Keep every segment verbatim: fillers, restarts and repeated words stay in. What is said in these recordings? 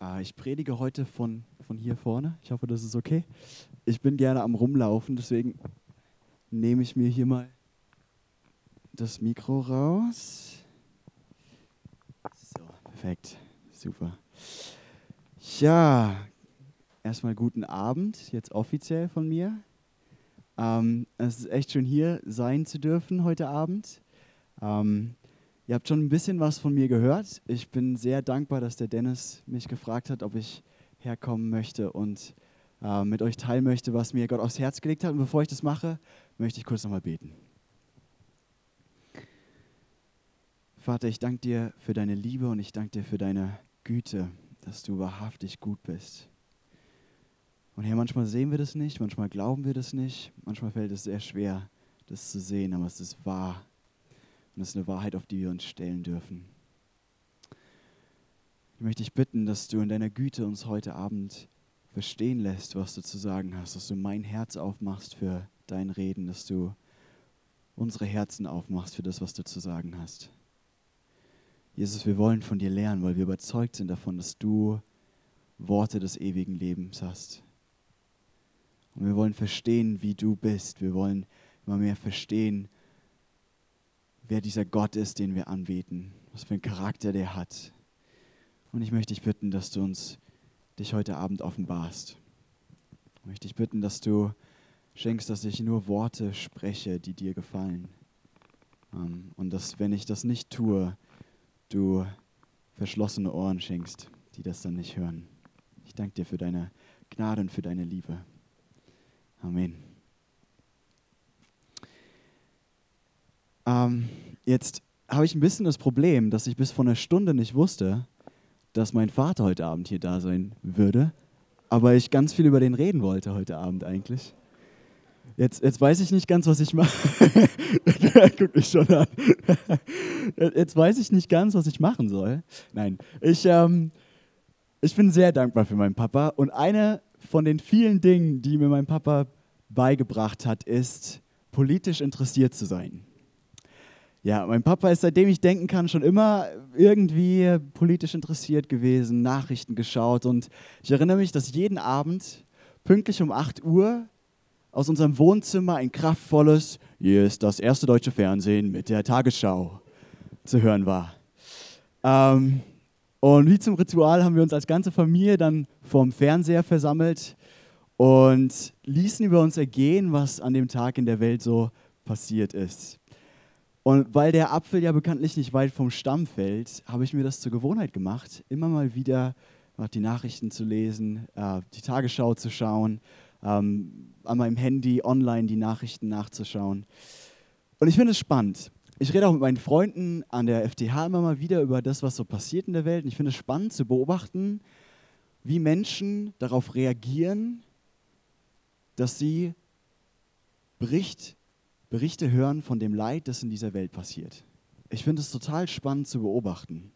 Äh, ich predige heute von, von hier vorne. Ich hoffe, das ist okay. Ich bin gerne am Rumlaufen, deswegen nehme ich mir hier mal das Mikro raus. So, perfekt. Super. Ja, erstmal guten Abend, jetzt offiziell von mir. Ähm, es ist echt schön, hier sein zu dürfen heute Abend. Ähm, ihr habt schon ein bisschen was von mir gehört. Ich bin sehr dankbar, dass der Dennis mich gefragt hat, ob ich herkommen möchte und äh, mit euch teilen möchte, was mir Gott aufs Herz gelegt hat. Und bevor ich das mache, möchte ich kurz nochmal beten. Vater, ich danke dir für deine Liebe und ich danke dir für deine Güte, dass du wahrhaftig gut bist. Und Herr, manchmal sehen wir das nicht, manchmal glauben wir das nicht, manchmal fällt es sehr schwer, das zu sehen, aber es ist wahr. Und es ist eine Wahrheit, auf die wir uns stellen dürfen. Ich möchte dich bitten, dass du in deiner Güte uns heute Abend verstehen lässt, was du zu sagen hast, dass du mein Herz aufmachst für dein Reden, dass du unsere Herzen aufmachst für das, was du zu sagen hast. Jesus, wir wollen von dir lernen, weil wir überzeugt sind davon, dass du Worte des ewigen Lebens hast. Und wir wollen verstehen, wie du bist. Wir wollen immer mehr verstehen, wer dieser Gott ist, den wir anbeten, was für einen Charakter der hat. Und ich möchte dich bitten, dass du uns dich heute Abend offenbarst. Ich möchte dich bitten, dass du schenkst, dass ich nur Worte spreche, die dir gefallen. Und dass, wenn ich das nicht tue, du verschlossene Ohren schenkst, die das dann nicht hören. Ich danke dir für deine Gnade und für deine Liebe. Amen. Ähm, jetzt habe ich ein bisschen das Problem, dass ich bis vor einer Stunde nicht wusste, dass mein Vater heute Abend hier da sein würde, aber ich ganz viel über den reden wollte heute Abend eigentlich. Jetzt, jetzt weiß ich nicht ganz, was ich mache. Guck mich schon an. Jetzt weiß ich nicht ganz, was ich machen soll. Nein, ich, ähm, ich bin sehr dankbar für meinen Papa. Und eine von den vielen Dingen, die mir mein Papa beigebracht hat, ist, politisch interessiert zu sein. Ja, mein Papa ist, seitdem ich denken kann, schon immer irgendwie politisch interessiert gewesen, Nachrichten geschaut. Und ich erinnere mich, dass jeden Abend pünktlich um acht Uhr aus unserem Wohnzimmer ein kraftvolles „Hier ist das erste deutsche Fernsehen mit der Tagesschau" zu hören war. Ähm, und wie zum Ritual haben wir uns als ganze Familie dann vorm Fernseher versammelt und ließen über uns ergehen, was an dem Tag in der Welt so passiert ist. Und weil der Apfel ja bekanntlich nicht weit vom Stamm fällt, habe ich mir das zur Gewohnheit gemacht, immer mal wieder die Nachrichten zu lesen, äh, die Tagesschau zu schauen, ähm, an meinem Handy online die Nachrichten nachzuschauen. Und ich finde es spannend. Ich rede auch mit meinen Freunden an der F T H immer mal wieder über das, was so passiert in der Welt. Und ich finde es spannend zu beobachten, wie Menschen darauf reagieren, dass sie Bericht, Berichte hören von dem Leid, das in dieser Welt passiert. Ich finde es total spannend zu beobachten.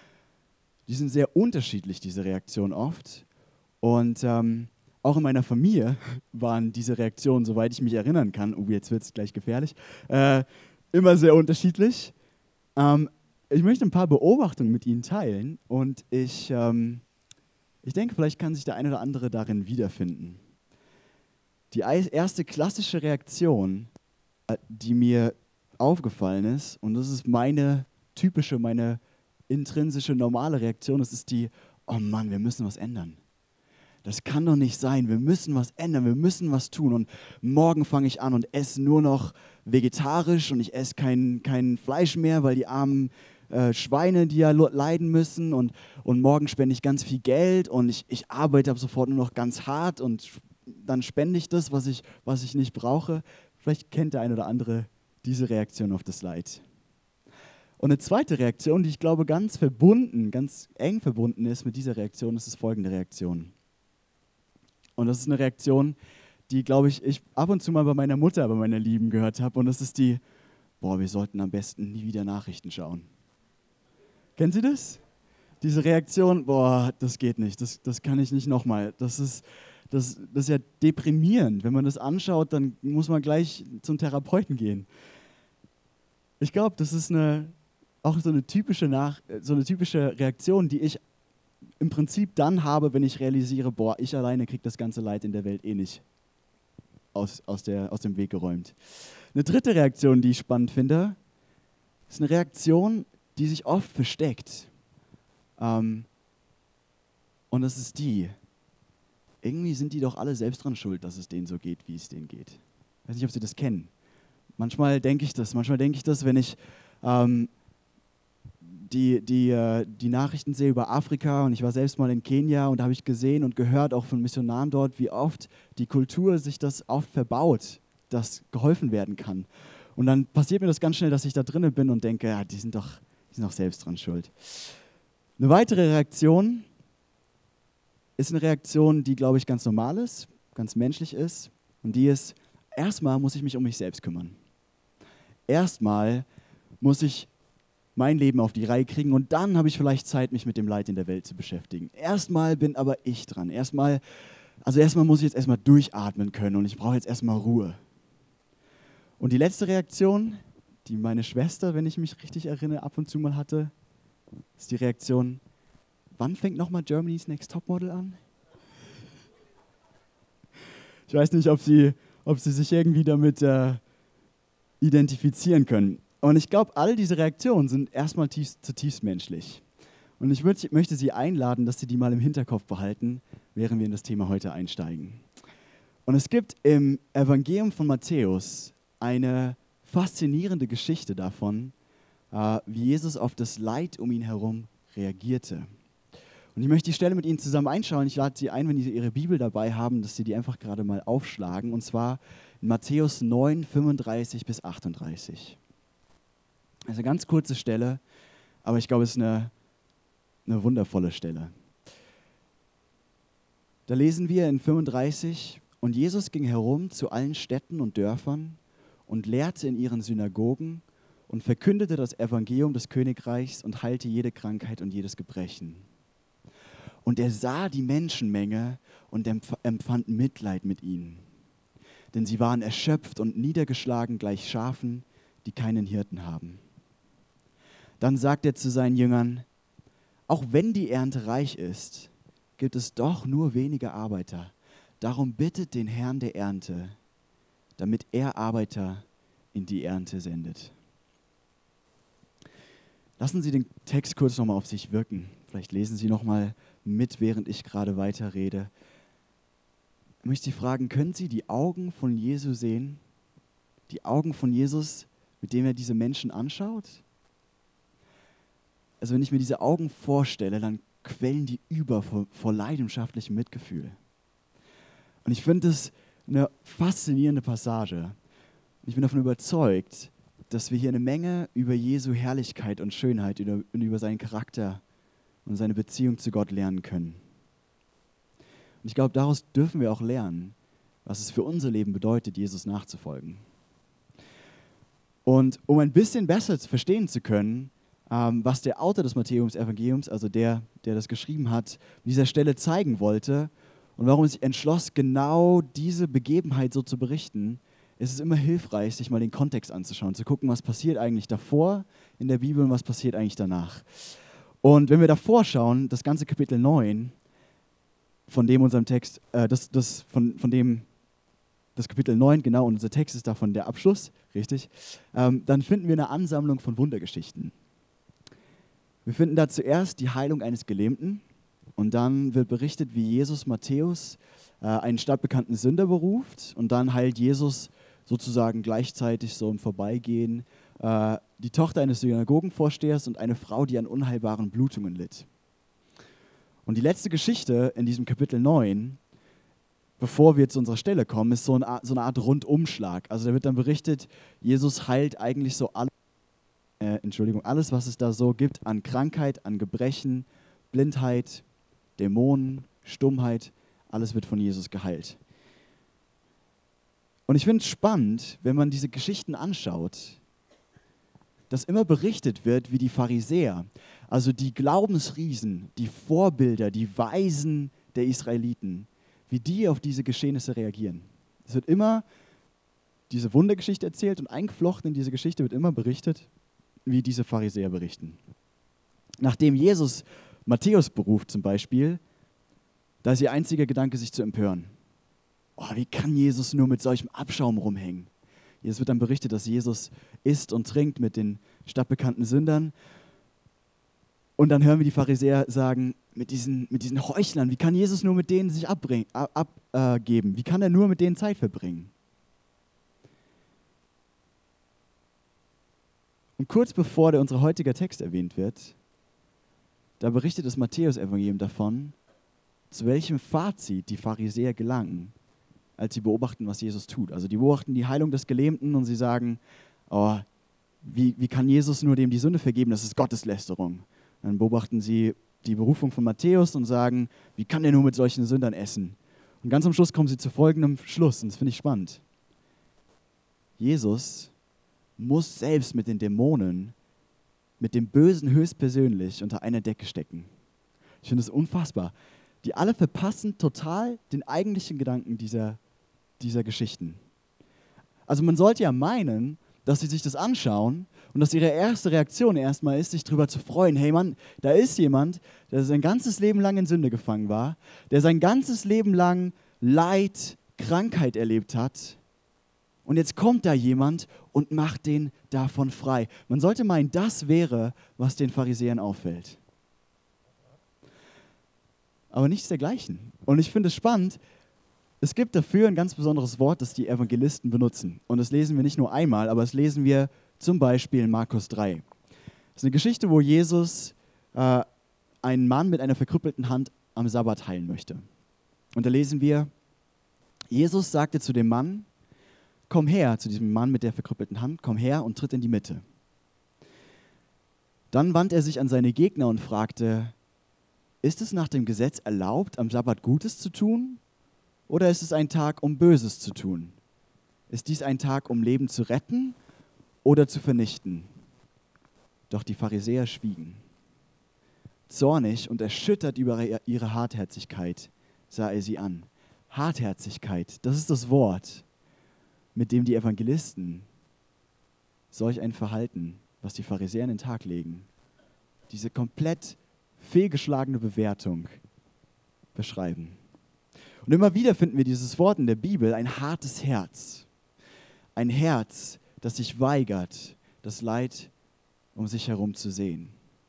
Die sind sehr unterschiedlich, diese Reaktionen oft. Und ähm, auch in meiner Familie waren diese Reaktionen, soweit ich mich erinnern kann, oh, jetzt wird es gleich gefährlich, äh, immer sehr unterschiedlich. Ähm, ich möchte ein paar Beobachtungen mit Ihnen teilen und ich, ähm, ich denke, vielleicht kann sich der eine oder andere darin wiederfinden. Die erste klassische Reaktion, die mir aufgefallen ist, und das ist meine typische, meine intrinsische, normale Reaktion, das ist die: Oh Mann, wir müssen was ändern. Das kann doch nicht sein, wir müssen was ändern, wir müssen was tun und morgen fange ich an und esse nur noch vegetarisch und ich esse kein, kein Fleisch mehr, weil die armen äh, Schweine, die ja leiden müssen, und, und morgen spende ich ganz viel Geld und ich, ich arbeite ab sofort nur noch ganz hart und dann spende ich das, was ich, was ich nicht brauche. Vielleicht kennt der eine oder andere diese Reaktion auf das Leid. Und eine zweite Reaktion, die ich glaube ganz verbunden, ganz eng verbunden ist mit dieser Reaktion, ist folgende Reaktion. Und das ist eine Reaktion, die, glaube ich, ich ab und zu mal bei meiner Mutter, bei meiner Lieben gehört habe. Und das ist die: Boah, wir sollten am besten nie wieder Nachrichten schauen. Kennen Sie das? Diese Reaktion: Boah, das geht nicht, das, das kann ich nicht nochmal. Das ist, das, das ist ja deprimierend. Wenn man das anschaut, dann muss man gleich zum Therapeuten gehen. Ich glaube, das ist eine, auch so eine, typische Nach, so eine typische Reaktion, die ich im Prinzip dann habe, wenn ich realisiere, boah, ich alleine kriege das ganze Leid in der Welt eh nicht aus, aus, der, aus dem Weg geräumt. Eine dritte Reaktion, die ich spannend finde, ist eine Reaktion, die sich oft versteckt. Ähm, und das ist die, irgendwie sind die doch alle selbst dran schuld, dass es denen so geht, wie es denen geht. Ich weiß nicht, ob Sie das kennen. Manchmal denke ich das, manchmal denke ich das, wenn ich ähm, die, die, äh, die Nachrichten sehe über Afrika, und ich war selbst mal in Kenia und da habe ich gesehen und gehört, auch von Missionaren dort, wie oft die Kultur sich das oft verbaut, dass geholfen werden kann. Und dann passiert mir das ganz schnell, dass ich da drinnen bin und denke, ja, die sind doch, die sind doch selbst dran schuld. Eine weitere Reaktion ist eine Reaktion, die, glaube ich, ganz normal ist, ganz menschlich ist. Und die ist, erstmal muss ich mich um mich selbst kümmern. Erstmal muss ich mein Leben auf die Reihe kriegen und dann habe ich vielleicht Zeit, mich mit dem Leid in der Welt zu beschäftigen. Erstmal bin aber ich dran. Erstmal, also erstmal muss ich jetzt erstmal durchatmen können und ich brauche jetzt erstmal Ruhe. Und die letzte Reaktion, die meine Schwester, wenn ich mich richtig erinnere, ab und zu mal hatte, ist die Reaktion, wann fängt nochmal Germany's Next Topmodel an? Ich weiß nicht, ob Sie, ob Sie sich irgendwie damit äh, identifizieren können. Und ich glaube, all diese Reaktionen sind erstmal tief, zutiefst menschlich. Und ich würd, möchte Sie einladen, dass Sie die mal im Hinterkopf behalten, während wir in das Thema heute einsteigen. Und es gibt im Evangelium von Matthäus eine faszinierende Geschichte davon, äh, wie Jesus auf das Leid um ihn herum reagierte. Und ich möchte die Stelle mit Ihnen zusammen einschauen. Ich lade Sie ein, wenn Sie Ihre Bibel dabei haben, dass Sie die einfach gerade mal aufschlagen. Und zwar in Matthäus neun, fünfunddreißig bis achtunddreißig. Das ist eine ganz kurze Stelle, aber ich glaube, es ist eine, eine wundervolle Stelle. Da lesen wir in fünfunddreißig, und Jesus ging herum zu allen Städten und Dörfern und lehrte in ihren Synagogen und verkündete das Evangelium des Königreichs und heilte jede Krankheit und jedes Gebrechen. Und er sah die Menschenmenge und empf- empfand Mitleid mit ihnen. Denn sie waren erschöpft und niedergeschlagen gleich Schafen, die keinen Hirten haben. Dann sagt er zu seinen Jüngern, auch wenn die Ernte reich ist, gibt es doch nur wenige Arbeiter. Darum bittet den Herrn der Ernte, damit er Arbeiter in die Ernte sendet. Lassen Sie den Text kurz nochmal auf sich wirken. Vielleicht lesen Sie nochmal mit, während ich gerade weiterrede. Ich möchte Sie fragen, können Sie die Augen von Jesus sehen? Die Augen von Jesus, mit denen er diese Menschen anschaut? Also wenn ich mir diese Augen vorstelle, dann quellen die über vor, vor leidenschaftlichem Mitgefühl. Und ich finde das eine faszinierende Passage. Und ich bin davon überzeugt, dass wir hier eine Menge über Jesu Herrlichkeit und Schönheit und über seinen Charakter und seine Beziehung zu Gott lernen können. Und ich glaube, daraus dürfen wir auch lernen, was es für unser Leben bedeutet, Jesus nachzufolgen. Und um ein bisschen besser verstehen zu können, ähm, was der Autor des Matthäus-Evangeliums, also der, der das geschrieben hat, an dieser Stelle zeigen wollte und warum er sich entschloss, genau diese Begebenheit so zu berichten, ist es immer hilfreich, sich mal den Kontext anzuschauen, zu gucken, was passiert eigentlich davor in der Bibel und was passiert eigentlich danach. Und wenn wir davor schauen, das ganze Kapitel neun, von dem unserem Text, äh, das, das, von, von dem das Kapitel neun, genau, und unser Text ist davon der Abschluss, richtig, ähm, dann finden wir eine Ansammlung von Wundergeschichten. Wir finden da zuerst die Heilung eines Gelähmten und dann wird berichtet, wie Jesus Matthäus äh, einen stadtbekannten Sünder beruft und dann heilt Jesus sozusagen gleichzeitig so im Vorbeigehen äh, die Tochter eines Synagogenvorstehers und eine Frau, die an unheilbaren Blutungen litt. Und die letzte Geschichte in diesem Kapitel neun, bevor wir zu unserer Stelle kommen, ist so eine Art, so eine Art Rundumschlag. Also da wird dann berichtet, Jesus heilt eigentlich so alles, äh, Entschuldigung, alles, was es da so gibt an Krankheit, an Gebrechen, Blindheit, Dämonen, Stummheit, alles wird von Jesus geheilt. Und ich finde es spannend, wenn man diese Geschichten anschaut, dass immer berichtet wird, wie die Pharisäer, also die Glaubensriesen, die Vorbilder, die Weisen der Israeliten, wie die auf diese Geschehnisse reagieren. Es wird immer diese Wundergeschichte erzählt und eingeflochten in diese Geschichte wird immer berichtet, wie diese Pharisäer berichten. Nachdem Jesus Matthäus beruft zum Beispiel, da ist ihr einziger Gedanke, sich zu empören. Oh, wie kann Jesus nur mit solchem Abschaum rumhängen? Es wird dann berichtet, dass Jesus isst und trinkt mit den stadtbekannten Sündern. Und dann hören wir die Pharisäer sagen, mit diesen, mit diesen Heuchlern, wie kann Jesus nur mit denen sich abgeben? Ab, äh, geben? Wie kann er nur mit denen Zeit verbringen? Und kurz bevor der, unser heutiger Text erwähnt wird, da berichtet das Matthäus-Evangelium davon, zu welchem Fazit die Pharisäer gelangen, als sie beobachten, was Jesus tut. Also die beobachten die Heilung des Gelähmten und sie sagen, oh, wie, wie kann Jesus nur dem die Sünde vergeben? Das ist Gotteslästerung. Dann beobachten sie die Berufung von Matthäus und sagen, wie kann der nur mit solchen Sündern essen? Und ganz am Schluss kommen sie zu folgendem Schluss, und das finde ich spannend. Jesus muss selbst mit den Dämonen, mit dem Bösen höchstpersönlich unter einer Decke stecken. Ich finde es unfassbar. Die alle verpassen total den eigentlichen Gedanken dieser, dieser Geschichten. Also man sollte ja meinen, dass sie sich das anschauen und dass ihre erste Reaktion erstmal ist, sich darüber zu freuen. Hey Mann, da ist jemand, der sein ganzes Leben lang in Sünde gefangen war, der sein ganzes Leben lang Leid, Krankheit erlebt hat. Und jetzt kommt da jemand und macht den davon frei. Man sollte meinen, das wäre, was den Pharisäern auffällt. Aber nichts dergleichen. Und ich finde es spannend, es gibt dafür ein ganz besonderes Wort, das die Evangelisten benutzen. Und das lesen wir nicht nur einmal, aber das lesen wir zum Beispiel in Markus drei. Das ist eine Geschichte, wo Jesus äh, einen Mann mit einer verkrüppelten Hand am Sabbat heilen möchte. Und da lesen wir, Jesus sagte zu dem Mann, komm her, zu diesem Mann mit der verkrüppelten Hand, komm her und tritt in die Mitte. Dann wandte er sich an seine Gegner und fragte, ist es nach dem Gesetz erlaubt, am Sabbat Gutes zu tun? Oder ist es ein Tag, um Böses zu tun? Ist dies ein Tag, um Leben zu retten oder zu vernichten? Doch die Pharisäer schwiegen. Zornig und erschüttert über ihre Hartherzigkeit sah er sie an. Hartherzigkeit, das ist das Wort, mit dem die Evangelisten solch ein Verhalten, was die Pharisäer an den Tag legen, diese komplett fehlgeschlagene Bewertung beschreiben. Und immer wieder finden wir dieses Wort in der Bibel, ein hartes Herz. Ein Herz, das sich weigert, das Leid um sich herum zu sehen.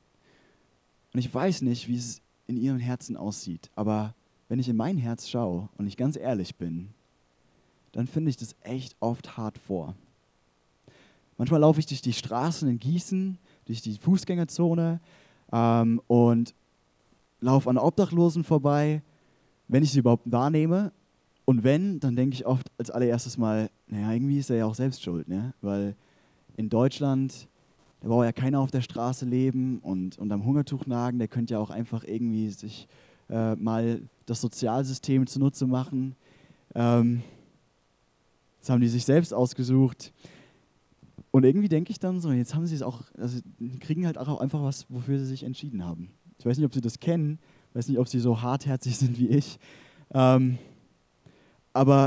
Und ich weiß nicht, wie es in ihren Herzen aussieht, aber wenn ich in mein Herz schaue und ich ganz ehrlich bin, dann finde ich das echt oft hart vor. Manchmal laufe ich durch die Straßen in Gießen, durch die Fußgängerzone ähm, und laufe an Obdachlosen vorbei, wenn ich sie überhaupt wahrnehme. Und wenn, dann denke ich oft als allererstes mal, naja, irgendwie ist er ja auch selbst schuld, ne? Weil in Deutschland, da braucht ja keiner auf der Straße leben und, und am Hungertuch nagen, der könnte ja auch einfach irgendwie sich äh, mal das Sozialsystem zunutze machen. Ähm, das haben die sich selbst ausgesucht. Und irgendwie denke ich dann so, jetzt haben sie es auch, also kriegen halt auch einfach was, wofür sie sich entschieden haben. Ich weiß nicht, ob sie das kennen, ich weiß nicht, ob sie so hartherzig sind wie ich. Ähm, aber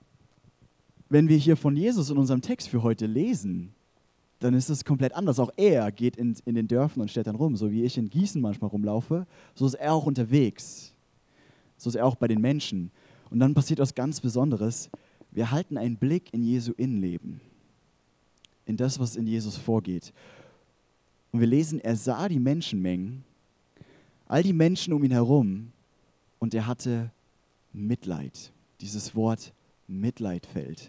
wenn wir hier von Jesus in unserem Text für heute lesen, dann ist es komplett anders. Auch er geht in, in den Dörfern und Städten rum, so wie ich in Gießen manchmal rumlaufe, so ist er auch unterwegs. So ist er auch bei den Menschen. Und dann passiert was ganz Besonderes. Wir halten einen Blick in Jesu Innenleben, in das, was in Jesus vorgeht. Und wir lesen, er sah die Menschenmengen, all die Menschen um ihn herum, und er hatte Mitleid. Dieses Wort Mitleid fällt.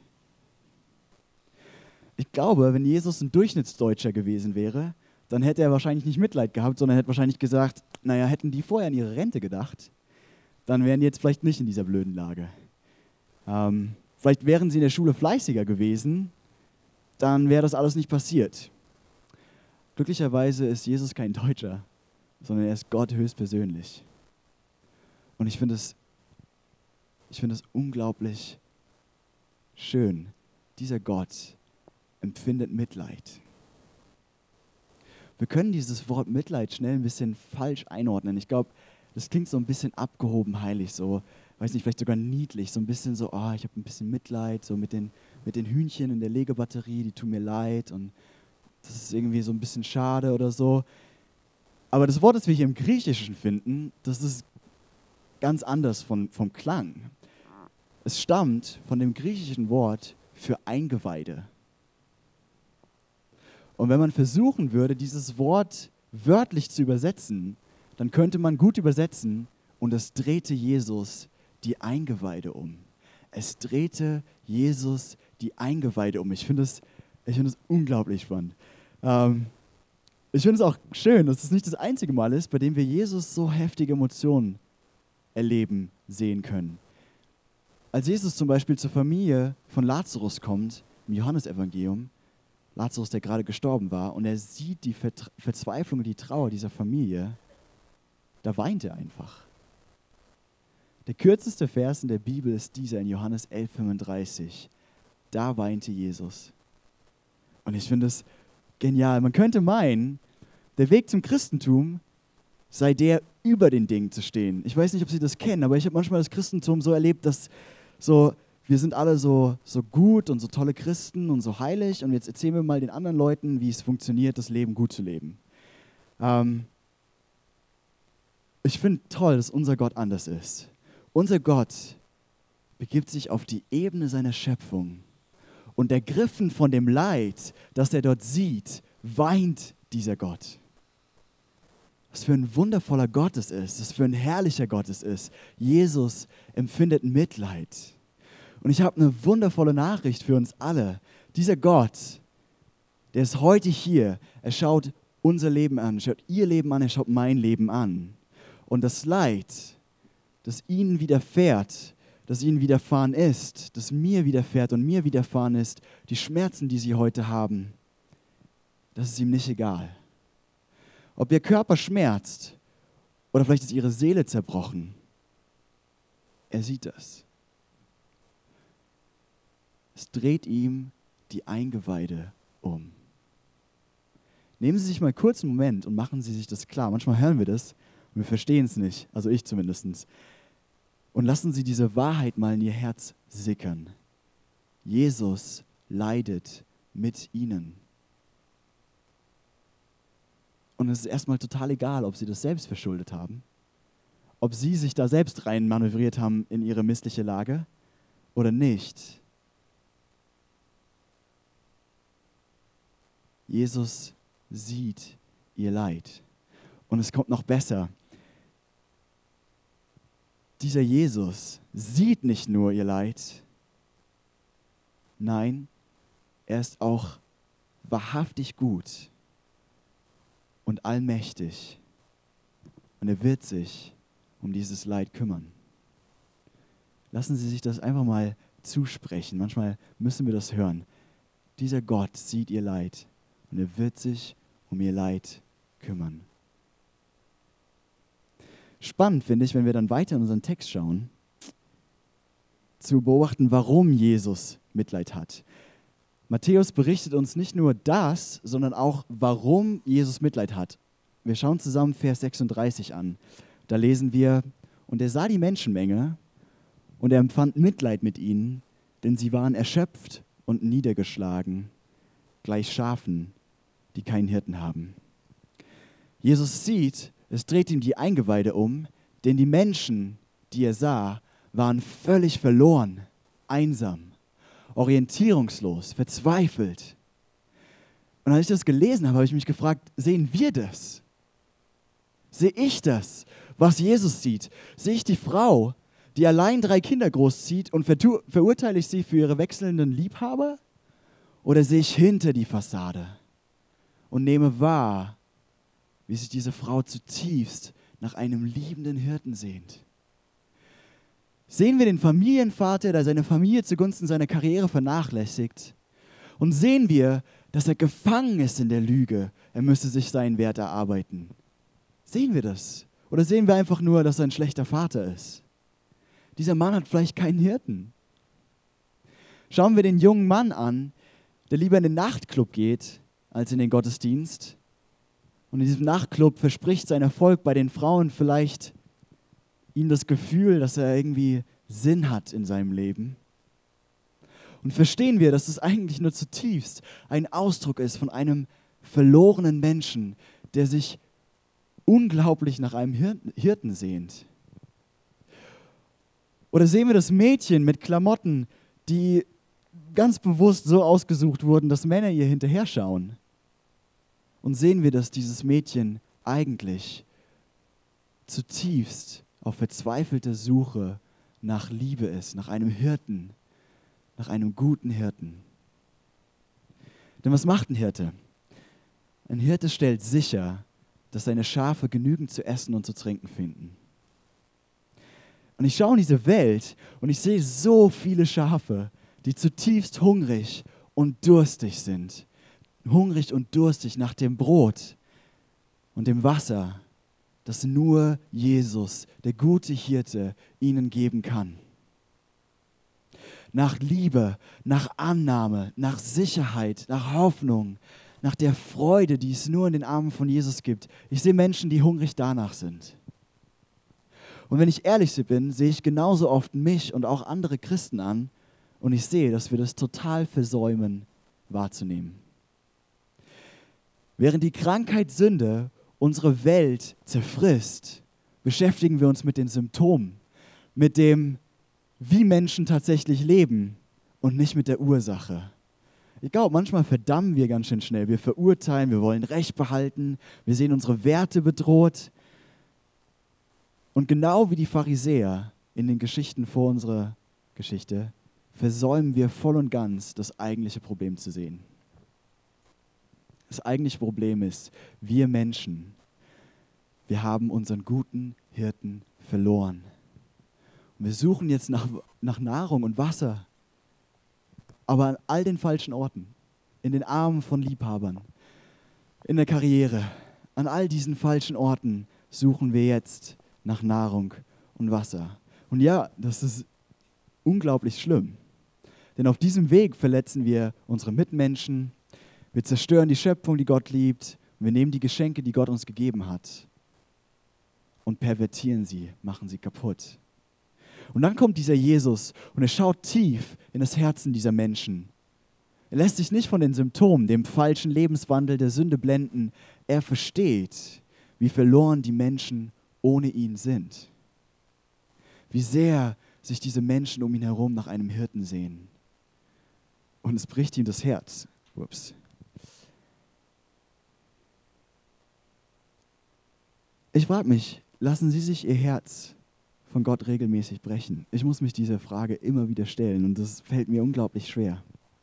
Ich glaube, wenn Jesus ein Durchschnittsdeutscher gewesen wäre, dann hätte er wahrscheinlich nicht Mitleid gehabt, sondern hätte wahrscheinlich gesagt, naja, hätten die vorher an ihre Rente gedacht, dann wären die jetzt vielleicht nicht in dieser blöden Lage. Ähm, vielleicht wären sie in der Schule fleißiger gewesen, dann wäre das alles nicht passiert. Glücklicherweise ist Jesus kein Deutscher, sondern er ist Gott höchstpersönlich. Und ich finde es, ich finde es unglaublich schön. Dieser Gott empfindet Mitleid. Wir können dieses Wort Mitleid schnell ein bisschen falsch einordnen. Ich glaube, das klingt so ein bisschen abgehoben heilig, so, weiß nicht, vielleicht sogar niedlich, so ein bisschen so, oh, ich habe ein bisschen Mitleid, so mit den, mit den Hühnchen in der Legebatterie, die tun mir leid und das ist irgendwie so ein bisschen schade oder so. Aber das Wort, das wir hier im Griechischen finden, das ist ganz anders von, vom Klang. Es stammt von dem griechischen Wort für Eingeweide. Und wenn man versuchen würde, dieses Wort wörtlich zu übersetzen, dann könnte man gut übersetzen, und es drehte Jesus die Eingeweide um. Es drehte Jesus die Eingeweide um. Ich finde es ich find es unglaublich spannend. Ähm, ich finde es auch schön, dass es nicht das einzige Mal ist, bei dem wir Jesus so heftige Emotionen erleben, sehen können. Als Jesus zum Beispiel zur Familie von Lazarus kommt, im Johannesevangelium, Lazarus, der gerade gestorben war, und er sieht die Ver- Verzweiflung und die Trauer dieser Familie, da weint er einfach. Der kürzeste Vers in der Bibel ist dieser in Johannes elf fünfunddreißig. Da weinte Jesus. Und ich finde es genial. Man könnte meinen, der Weg zum Christentum sei der, über den Dingen zu stehen. Ich weiß nicht, ob Sie das kennen, aber ich habe manchmal das Christentum so erlebt, dass so, wir sind alle so, so gut und so tolle Christen und so heilig, und jetzt erzählen wir mal den anderen Leuten, wie es funktioniert, das Leben gut zu leben. Ähm, ich finde toll, dass unser Gott anders ist. Unser Gott begibt sich auf die Ebene seiner Schöpfung, und ergriffen von dem Leid, das er dort sieht, weint dieser Gott. Was für ein wundervoller Gott es ist, was für ein herrlicher Gott es ist. Jesus empfindet Mitleid. Und ich habe eine wundervolle Nachricht für uns alle. Dieser Gott, der ist heute hier, er schaut unser Leben an, er schaut ihr Leben an, er schaut mein Leben an. Und das Leid, das ihnen widerfährt, das ihnen widerfahren ist, das mir widerfährt und mir widerfahren ist, die Schmerzen, die sie heute haben, das ist ihm nicht egal. Ob ihr Körper schmerzt oder vielleicht ist ihre Seele zerbrochen, er sieht das. Es dreht ihm die Eingeweide um. Nehmen Sie sich mal kurz einen Moment und machen Sie sich das klar. Manchmal hören wir das und wir verstehen es nicht, also ich zumindest. Und lassen Sie diese Wahrheit mal in Ihr Herz sickern. Jesus leidet mit Ihnen. Und es ist erstmal total egal, ob Sie das selbst verschuldet haben, ob Sie sich da selbst rein manövriert haben in Ihre missliche Lage oder nicht. Jesus sieht Ihr Leid. Und es kommt noch besser. Dieser Jesus sieht nicht nur Ihr Leid, nein, er ist auch wahrhaftig gut und allmächtig. Und er wird sich um dieses Leid kümmern. Lassen Sie sich das einfach mal zusprechen. Manchmal müssen wir das hören. Dieser Gott sieht Ihr Leid und er wird sich um Ihr Leid kümmern. Spannend finde ich, wenn wir dann weiter in unseren Text schauen, zu beobachten, warum Jesus Mitleid hat. Matthäus berichtet uns nicht nur das, sondern auch, warum Jesus Mitleid hat. Wir schauen zusammen Vers sechsunddreißig an. Da lesen wir, und er sah die Menschenmenge und er empfand Mitleid mit ihnen, denn sie waren erschöpft und niedergeschlagen, gleich Schafen, die keinen Hirten haben. Jesus sieht, es dreht ihm die Eingeweide um, denn die Menschen, die er sah, waren völlig verloren, einsam, orientierungslos, verzweifelt. Und als ich das gelesen habe, habe ich mich gefragt, sehen wir das? Sehe ich das, was Jesus sieht? Sehe ich die Frau, die allein drei Kinder großzieht, und vertu- verurteile ich sie für ihre wechselnden Liebhaber? Oder sehe ich hinter die Fassade und nehme wahr, wie sich diese Frau zutiefst nach einem liebenden Hirten sehnt? Sehen wir den Familienvater, der seine Familie zugunsten seiner Karriere vernachlässigt? Und sehen wir, dass er gefangen ist in der Lüge, er müsse sich seinen Wert erarbeiten? Sehen wir das? Oder sehen wir einfach nur, dass er ein schlechter Vater ist? Dieser Mann hat vielleicht keinen Hirten. Schauen wir den jungen Mann an, der lieber in den Nachtclub geht, als in den Gottesdienst. Und in diesem Nachtclub verspricht sein Erfolg bei den Frauen vielleicht ihm das Gefühl, dass er irgendwie Sinn hat in seinem Leben. Und verstehen wir, dass es eigentlich nur zutiefst ein Ausdruck ist von einem verlorenen Menschen, der sich unglaublich nach einem Hirten, Hirten sehnt. Oder sehen wir das Mädchen mit Klamotten, die ganz bewusst so ausgesucht wurden, dass Männer ihr hinterher schauen. Und sehen wir, dass dieses Mädchen eigentlich zutiefst auf verzweifelter Suche nach Liebe ist, nach einem Hirten, nach einem guten Hirten. Denn was macht ein Hirte? Ein Hirte stellt sicher, dass seine Schafe genügend zu essen und zu trinken finden. Und ich schaue in diese Welt und ich sehe so viele Schafe, die zutiefst hungrig und durstig sind. Hungrig und durstig nach dem Brot und dem Wasser, das nur Jesus, der gute Hirte, ihnen geben kann. Nach Liebe, nach Annahme, nach Sicherheit, nach Hoffnung, nach der Freude, die es nur in den Armen von Jesus gibt. Ich sehe Menschen, die hungrig danach sind. Und wenn ich ehrlich bin, sehe ich genauso oft mich und auch andere Christen an und ich sehe, dass wir das total versäumen, wahrzunehmen. Während die Krankheit Sünde unsere Welt zerfrisst, beschäftigen wir uns mit den Symptomen, mit dem, wie Menschen tatsächlich leben und nicht mit der Ursache. Ich glaube, manchmal verdammen wir ganz schön schnell. Wir verurteilen, wir wollen Recht behalten, wir sehen unsere Werte bedroht. Und genau wie die Pharisäer in den Geschichten vor unserer Geschichte, versäumen wir voll und ganz, das eigentliche Problem zu sehen. Das eigentliche Problem ist, wir Menschen, wir haben unseren guten Hirten verloren. Und wir suchen jetzt nach, nach Nahrung und Wasser, aber an all den falschen Orten, in den Armen von Liebhabern, in der Karriere, an all diesen falschen Orten suchen wir jetzt nach Nahrung und Wasser. Und ja, das ist unglaublich schlimm, denn auf diesem Weg verletzen wir unsere Mitmenschen, wir zerstören die Schöpfung, die Gott liebt, und wir nehmen die Geschenke, die Gott uns gegeben hat, und pervertieren sie, machen sie kaputt. Und dann kommt dieser Jesus und er schaut tief in das Herzen dieser Menschen. Er lässt sich nicht von den Symptomen, dem falschen Lebenswandel der Sünde blenden. Er versteht, wie verloren die Menschen ohne ihn sind. Wie sehr sich diese Menschen um ihn herum nach einem Hirten sehen. Und es bricht ihm das Herz. Ups. Ich frage mich, lassen Sie sich Ihr Herz von Gott regelmäßig brechen? Ich muss mich dieser Frage immer wieder stellen und das fällt mir unglaublich schwer.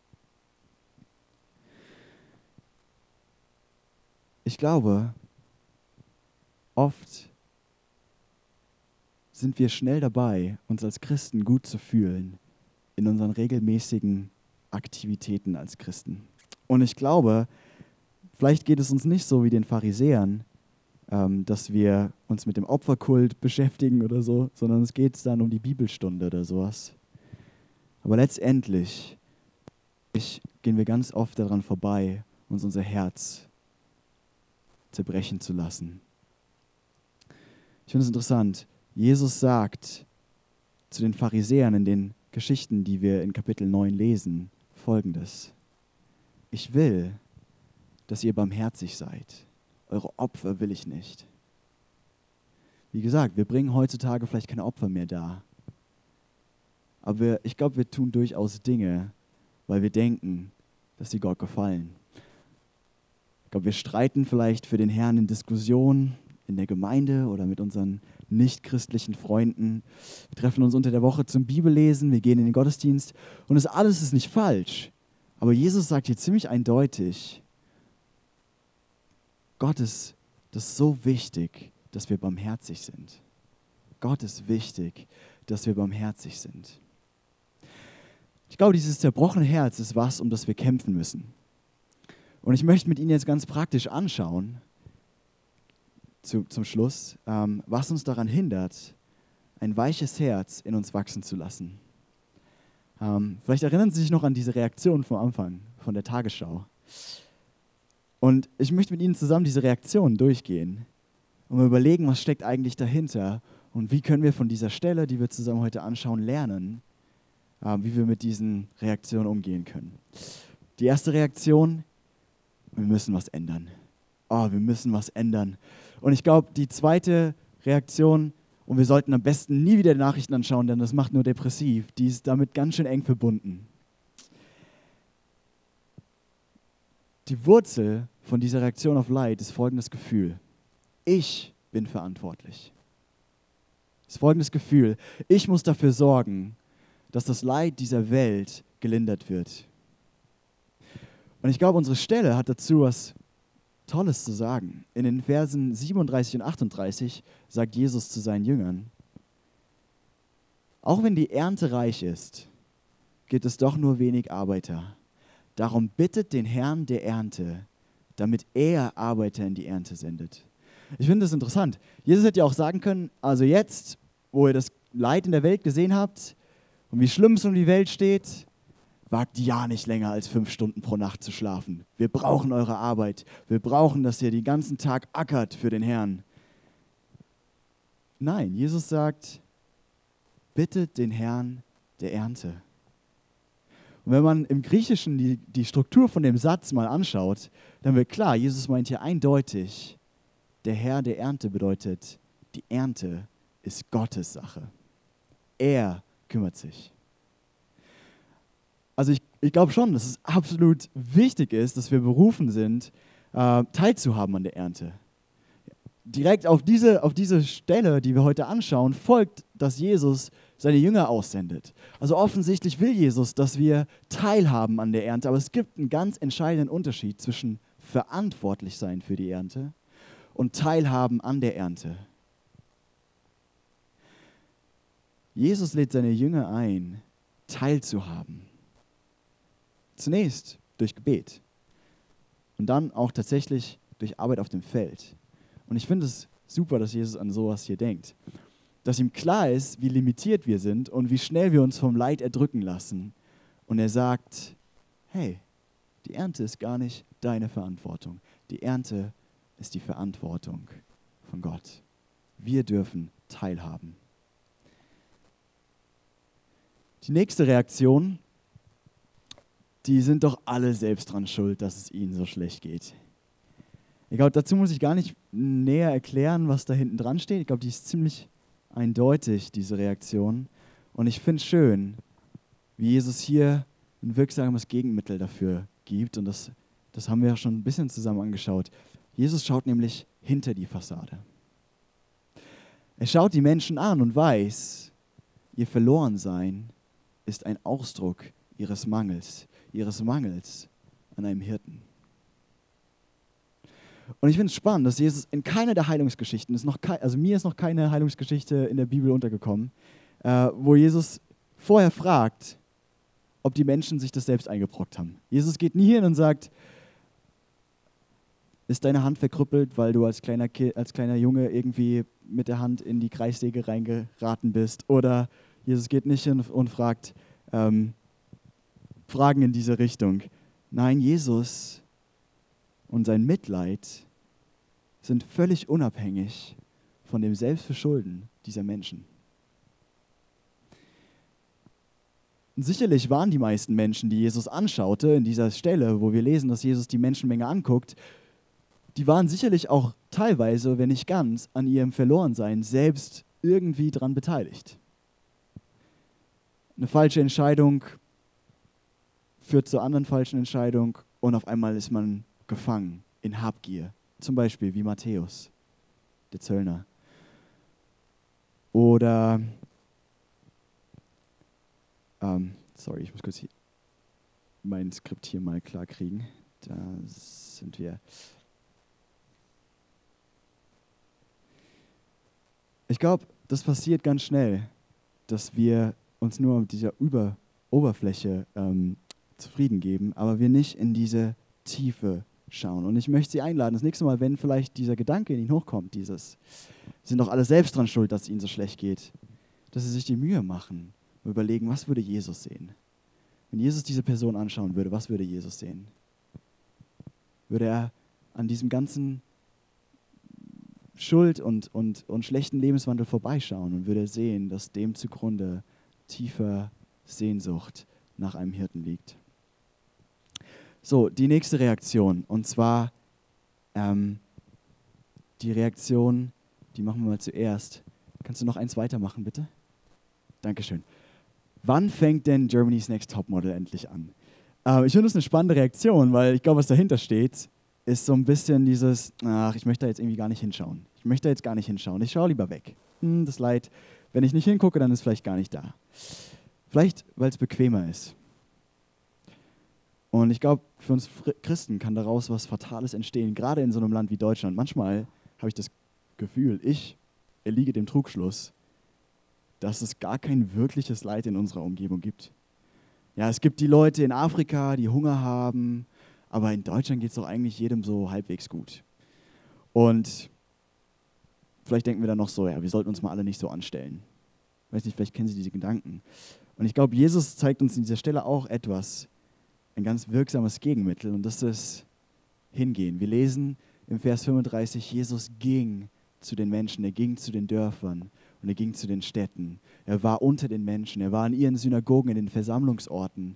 Ich glaube, oft sind wir schnell dabei, uns als Christen gut zu fühlen in unseren regelmäßigen Aktivitäten als Christen. Und ich glaube, vielleicht geht es uns nicht so wie den Pharisäern, ähm, dass wir uns mit dem Opferkult beschäftigen oder so, sondern es geht dann um die Bibelstunde oder sowas. Aber letztendlich ich, gehen wir ganz oft daran vorbei, uns unser Herz zerbrechen zu lassen. Ich finde es interessant. Jesus sagt zu den Pharisäern in den Geschichten, die wir in Kapitel neun lesen, Folgendes: Ich will, dass ihr barmherzig seid. Eure Opfer will ich nicht. Wie gesagt, wir bringen heutzutage vielleicht keine Opfer mehr dar. Aber wir, ich glaube, wir tun durchaus Dinge, weil wir denken, dass sie Gott gefallen. Ich glaube, wir streiten vielleicht für den Herrn in Diskussionen in der Gemeinde oder mit unseren nichtchristlichen Freunden. Wir treffen uns unter der Woche zum Bibellesen, wir gehen in den Gottesdienst und das alles ist nicht falsch. Aber Jesus sagt hier ziemlich eindeutig, Gott ist das so wichtig, dass wir barmherzig sind. Gott ist wichtig, dass wir barmherzig sind. Ich glaube, dieses zerbrochene Herz ist was, um das wir kämpfen müssen. Und ich möchte mit Ihnen jetzt ganz praktisch anschauen, zu, zum Schluss, ähm, was uns daran hindert, ein weiches Herz in uns wachsen zu lassen. Ähm, vielleicht erinnern Sie sich noch an diese Reaktion vom Anfang, von der Tagesschau. Und ich möchte mit Ihnen zusammen diese Reaktionen durchgehen und mal überlegen, was steckt eigentlich dahinter und wie können wir von dieser Stelle, die wir zusammen heute anschauen, lernen, äh, wie wir mit diesen Reaktionen umgehen können. Die erste Reaktion: Wir müssen was ändern. Oh, wir müssen was ändern. Und ich glaube, die zweite Reaktion, und wir sollten am besten nie wieder Nachrichten anschauen, denn das macht nur depressiv, die ist damit ganz schön eng verbunden. Die Wurzel von dieser Reaktion auf Leid ist folgendes Gefühl. Ich bin verantwortlich. Das ist folgendes Gefühl. Ich muss dafür sorgen, dass das Leid dieser Welt gelindert wird. Und ich glaube, unsere Stelle hat dazu was Tolles zu sagen. In den Versen siebenunddreißig und achtunddreißig sagt Jesus zu seinen Jüngern: Auch wenn die Ernte reich ist, gibt es doch nur wenig Arbeiter. Darum bittet den Herrn der Ernte, damit er Arbeiter in die Ernte sendet. Ich finde das interessant. Jesus hätte ja auch sagen können, also jetzt, wo ihr das Leid in der Welt gesehen habt und wie schlimm es um die Welt steht, wagt ja nicht länger als fünf Stunden pro Nacht zu schlafen. Wir brauchen eure Arbeit. Wir brauchen, dass ihr den ganzen Tag ackert für den Herrn. Nein, Jesus sagt, bittet den Herrn der Ernte. Und wenn man im Griechischen die, die Struktur von dem Satz mal anschaut, dann wird klar, Jesus meint hier eindeutig, der Herr der Ernte bedeutet, die Ernte ist Gottes Sache. Er kümmert sich. Also ich, ich glaube schon, dass es absolut wichtig ist, dass wir berufen sind, äh, teilzuhaben an der Ernte. Direkt auf diese, auf diese Stelle, die wir heute anschauen, folgt, dass Jesus seine Jünger aussendet. Also offensichtlich will Jesus, dass wir teilhaben an der Ernte, aber es gibt einen ganz entscheidenden Unterschied zwischen verantwortlich sein für die Ernte und teilhaben an der Ernte. Jesus lädt seine Jünger ein, teilzuhaben. Zunächst durch Gebet und dann auch tatsächlich durch Arbeit auf dem Feld. Und ich finde es super, dass Jesus an sowas hier denkt. Dass ihm klar ist, wie limitiert wir sind und wie schnell wir uns vom Leid erdrücken lassen. Und er sagt, hey, die Ernte ist gar nicht deine Verantwortung. Die Ernte ist die Verantwortung von Gott. Wir dürfen teilhaben. Die nächste Reaktion, die sind doch alle selbst dran schuld, dass es ihnen so schlecht geht. Ich glaube, dazu muss ich gar nicht näher erklären, was da hinten dran steht. Ich glaube, die ist ziemlich eindeutig, diese Reaktion. Und ich finde es schön, wie Jesus hier ein wirksames Gegenmittel dafür gibt. Und das, das haben wir ja schon ein bisschen zusammen angeschaut. Jesus schaut nämlich hinter die Fassade. Er schaut die Menschen an und weiß, ihr Verlorensein ist ein Ausdruck ihres Mangels, ihres Mangels an einem Hirten. Und ich finde es spannend, dass Jesus in keiner der Heilungsgeschichten, ist noch kei- also mir ist noch keine Heilungsgeschichte in der Bibel untergekommen, äh, wo Jesus vorher fragt, ob die Menschen sich das selbst eingebrockt haben. Jesus geht nie hin und sagt, ist deine Hand verkrüppelt, weil du als kleiner, Ki- als kleiner Junge irgendwie mit der Hand in die Kreissäge reingeraten bist. Oder Jesus geht nicht hin und fragt ähm, Fragen in diese Richtung. Nein, Jesus und sein Mitleid sind völlig unabhängig von dem Selbstverschulden dieser Menschen. Und sicherlich waren die meisten Menschen, die Jesus anschaute, in dieser Stelle, wo wir lesen, dass Jesus die Menschenmenge anguckt, die waren sicherlich auch teilweise, wenn nicht ganz, an ihrem Verlorensein selbst irgendwie dran beteiligt. Eine falsche Entscheidung führt zur anderen falschen Entscheidung und auf einmal ist man gefangen in Habgier. Zum Beispiel wie Matthäus, der Zöllner. Oder, ähm, sorry, ich muss kurz hier mein Skript hier mal klar kriegen. Da sind wir. Ich glaube, das passiert ganz schnell, dass wir uns nur mit dieser Über- Oberfläche ähm, zufrieden geben, aber wir nicht in diese Tiefe schauen. Und ich möchte Sie einladen, das nächste Mal, wenn vielleicht dieser Gedanke in Ihnen hochkommt, dieses, sind doch alle selbst dran schuld, dass es Ihnen so schlecht geht, dass Sie sich die Mühe machen und überlegen, was würde Jesus sehen? Wenn Jesus diese Person anschauen würde, was würde Jesus sehen? Würde er an diesem ganzen Schuld und, und, und schlechten Lebenswandel vorbeischauen und würde sehen, dass dem zugrunde tiefer Sehnsucht nach einem Hirten liegt? So, die nächste Reaktion, und zwar, ähm, die Reaktion, die machen wir mal zuerst. Kannst du noch eins weitermachen, bitte? Dankeschön. Wann fängt denn Germany's Next Topmodel endlich an? Äh, ich finde das eine spannende Reaktion, weil ich glaube, was dahinter steht, ist so ein bisschen dieses, ach, ich möchte da jetzt irgendwie gar nicht hinschauen. Ich möchte da jetzt gar nicht hinschauen. Ich schaue lieber weg. Hm, das Leid, wenn ich nicht hingucke, dann ist es vielleicht gar nicht da. Vielleicht, weil es bequemer ist. Und ich glaube, für uns Christen kann daraus was Fatales entstehen, gerade in so einem Land wie Deutschland. Manchmal habe ich das Gefühl, ich erliege dem Trugschluss, dass es gar kein wirkliches Leid in unserer Umgebung gibt. Ja, es gibt die Leute in Afrika, die Hunger haben, aber in Deutschland geht es doch eigentlich jedem so halbwegs gut. Und vielleicht denken wir dann noch so, ja, wir sollten uns mal alle nicht so anstellen. Ich weiß nicht, vielleicht kennen Sie diese Gedanken. Und ich glaube, Jesus zeigt uns an dieser Stelle auch etwas, ein ganz wirksames Gegenmittel, und das ist hingehen. Wir lesen im Vers fünfunddreißig, Jesus ging zu den Menschen, er ging zu den Dörfern und er ging zu den Städten. Er war unter den Menschen, er war in ihren Synagogen, in den Versammlungsorten.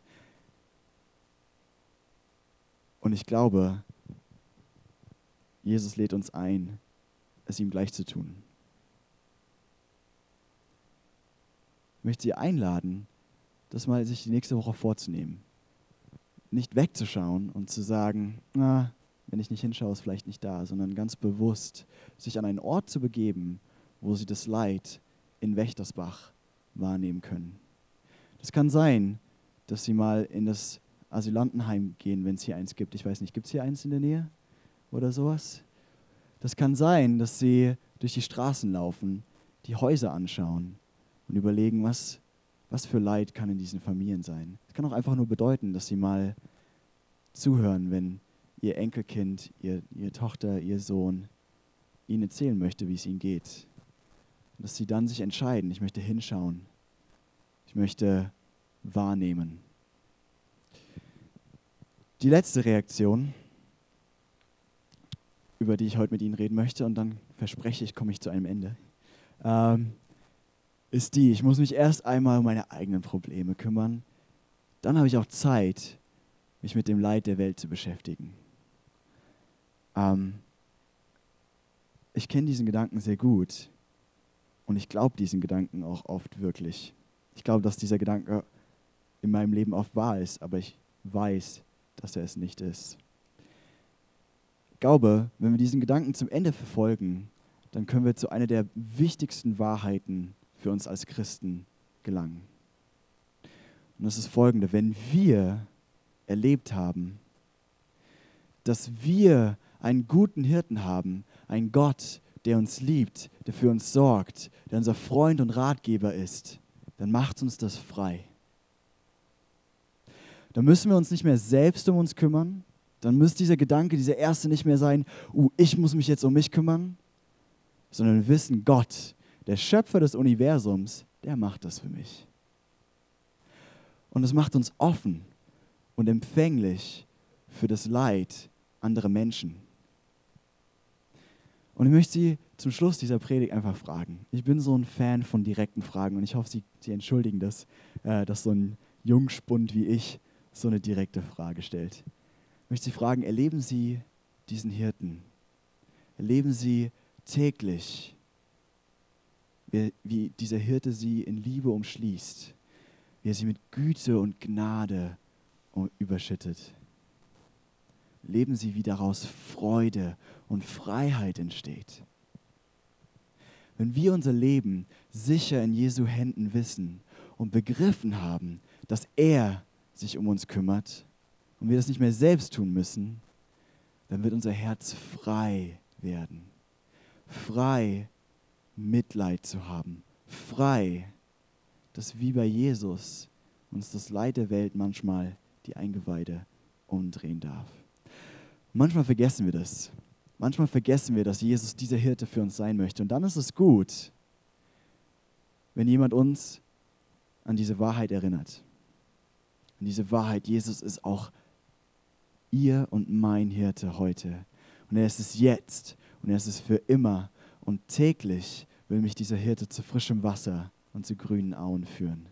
Und ich glaube, Jesus lädt uns ein, es ihm gleich zu tun. Ich möchte Sie einladen, das mal sich die nächste Woche vorzunehmen. Nicht wegzuschauen und zu sagen, na, wenn ich nicht hinschaue, ist vielleicht nicht da, sondern ganz bewusst sich an einen Ort zu begeben, wo Sie das Leid in Wächtersbach wahrnehmen können. Das kann sein, dass Sie mal in das Asylantenheim gehen, wenn es hier eins gibt. Ich weiß nicht, gibt es hier eins in der Nähe oder sowas? Das kann sein, dass Sie durch die Straßen laufen, die Häuser anschauen und überlegen, was, was für Leid kann in diesen Familien sein. Es kann auch einfach nur bedeuten, dass Sie mal zuhören, wenn Ihr Enkelkind, ihr, Ihre Tochter, Ihr Sohn Ihnen erzählen möchte, wie es Ihnen geht. Und dass Sie dann sich entscheiden, ich möchte hinschauen, ich möchte wahrnehmen. Die letzte Reaktion, über die ich heute mit Ihnen reden möchte, und dann verspreche ich, komme ich zu einem Ende, ähm, ist die, ich muss mich erst einmal um meine eigenen Probleme kümmern, dann habe ich auch Zeit, mich mit dem Leid der Welt zu beschäftigen. Ähm, ich kenne diesen Gedanken sehr gut und ich glaube diesen Gedanken auch oft wirklich. Ich glaube, dass dieser Gedanke in meinem Leben oft wahr ist, aber ich weiß, dass er es nicht ist. Ich glaube, wenn wir diesen Gedanken zum Ende verfolgen, dann können wir zu einer der wichtigsten Wahrheiten für uns als Christen gelangen. Und das ist folgende: Wenn wir erlebt haben, dass wir einen guten Hirten haben, einen Gott, der uns liebt, der für uns sorgt, der unser Freund und Ratgeber ist, dann macht uns das frei. Dann müssen wir uns nicht mehr selbst um uns kümmern, dann muss dieser Gedanke, dieser erste nicht mehr sein, uh, ich muss mich jetzt um mich kümmern, sondern wir wissen, Gott, der Schöpfer des Universums, der macht das für mich. Und es macht uns offen und empfänglich für das Leid anderer Menschen. Und ich möchte Sie zum Schluss dieser Predigt einfach fragen. Ich bin so ein Fan von direkten Fragen und ich hoffe, Sie, Sie entschuldigen das, äh, dass so ein Jungspund wie ich so eine direkte Frage stellt. Ich möchte Sie fragen, erleben Sie diesen Hirten? Erleben Sie täglich, wie, wie dieser Hirte Sie in Liebe umschließt, wie er Sie mit Güte und Gnade überschüttet? Leben Sie, wie daraus Freude und Freiheit entsteht? Wenn wir unser Leben sicher in Jesu Händen wissen und begriffen haben, dass er sich um uns kümmert und wir das nicht mehr selbst tun müssen, dann wird unser Herz frei werden. Frei, Mitleid zu haben. Frei, dass wie bei Jesus uns das Leid der Welt manchmal die Eingeweide umdrehen darf. Manchmal vergessen wir das. Manchmal vergessen wir, dass Jesus dieser Hirte für uns sein möchte. Und dann ist es gut, wenn jemand uns an diese Wahrheit erinnert. An diese Wahrheit, Jesus ist auch ihr und mein Hirte heute. Und er ist es jetzt und er ist es für immer. Und täglich will mich dieser Hirte zu frischem Wasser und zu grünen Auen führen.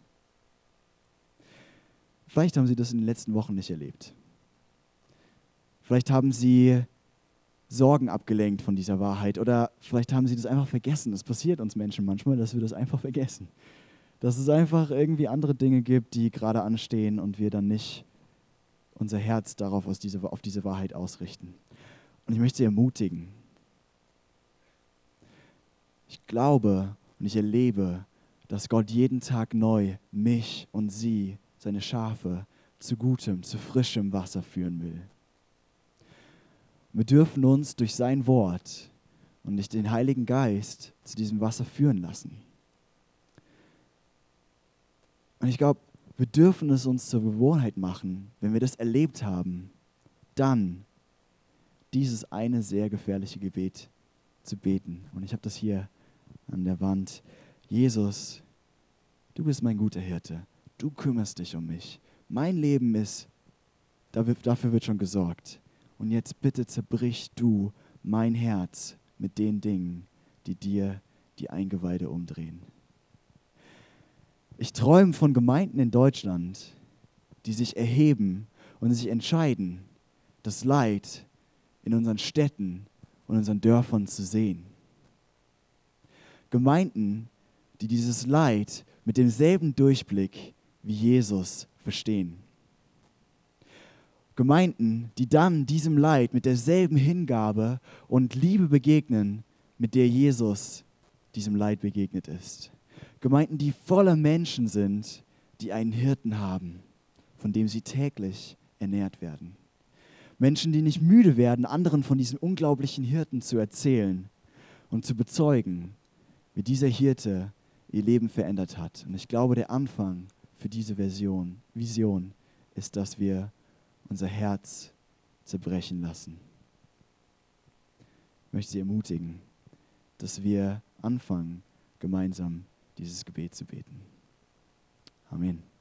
Vielleicht haben Sie das in den letzten Wochen nicht erlebt. Vielleicht haben Sie Sorgen abgelenkt von dieser Wahrheit oder vielleicht haben sie das einfach vergessen. Das passiert uns Menschen manchmal, dass wir das einfach vergessen. Dass es einfach irgendwie andere Dinge gibt, die gerade anstehen und wir dann nicht unser Herz darauf aus diese, auf diese Wahrheit ausrichten. Und ich möchte Sie ermutigen. Ich glaube und ich erlebe, dass Gott jeden Tag neu mich und Sie, seine Schafe, zu gutem, zu frischem Wasser führen will. Wir dürfen uns durch sein Wort und durch den Heiligen Geist zu diesem Wasser führen lassen. Und ich glaube, wir dürfen es uns zur Gewohnheit machen, wenn wir das erlebt haben, dann dieses eine sehr gefährliche Gebet zu beten. Und ich habe das hier an der Wand. Jesus, du bist mein guter Hirte. Du kümmerst dich um mich. Mein Leben ist, dafür wird schon gesorgt. Und jetzt bitte zerbrich du mein Herz mit den Dingen, die dir die Eingeweide umdrehen. Ich träume von Gemeinden in Deutschland, die sich erheben und sich entscheiden, das Leid in unseren Städten und unseren Dörfern zu sehen. Gemeinden, die dieses Leid mit demselben Durchblick wie Jesus verstehen. Gemeinden, die dann diesem Leid mit derselben Hingabe und Liebe begegnen, mit der Jesus diesem Leid begegnet ist. Gemeinden, die voller Menschen sind, die einen Hirten haben, von dem sie täglich ernährt werden. Menschen, die nicht müde werden, anderen von diesem unglaublichen Hirten zu erzählen und zu bezeugen, wie dieser Hirte ihr Leben verändert hat. Und ich glaube, der Anfang für diese Version, Vision ist, dass wir unser Herz zerbrechen lassen. Ich möchte Sie ermutigen, dass wir anfangen, gemeinsam dieses Gebet zu beten. Amen.